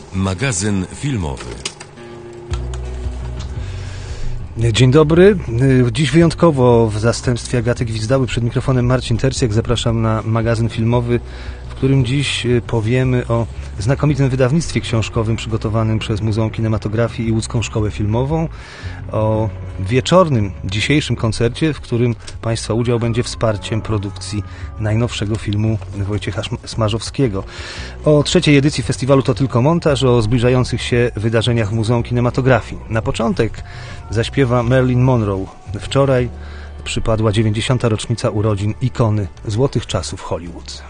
Magazyn filmowy. Dzień dobry. Dziś wyjątkowo w zastępstwie Agaty Gwizdały przed mikrofonem Marcin Tercjak. Zapraszam na magazyn filmowy, w którym dziś powiemy o znakomitym wydawnictwie książkowym przygotowanym przez Muzeum Kinematografii i Łódzką Szkołę Filmową, o wieczornym, dzisiejszym koncercie, w którym Państwa udział będzie wsparciem produkcji najnowszego filmu Wojciecha Smarzowskiego. O trzeciej edycji festiwalu To Tylko Montaż, o zbliżających się wydarzeniach w Muzeum Kinematografii. Na początek zaśpiewa Marilyn Monroe. Wczoraj przypadła 90. rocznica urodzin ikony złotych czasów Hollywood.